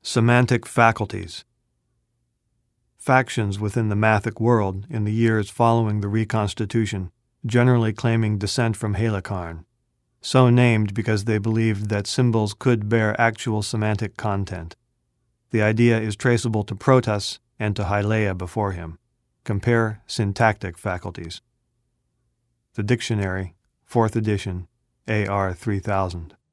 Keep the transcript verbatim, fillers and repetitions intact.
Semantic faculties. Factions within the Mathic world in the years following the reconstitution, generally claiming descent from Halakarn, so named because they believed that symbols could bear actual semantic content. The idea is traceable to Protas and to Hylaea before him. Compare syntactic faculties. The Dictionary, fourth edition, A R three thousand.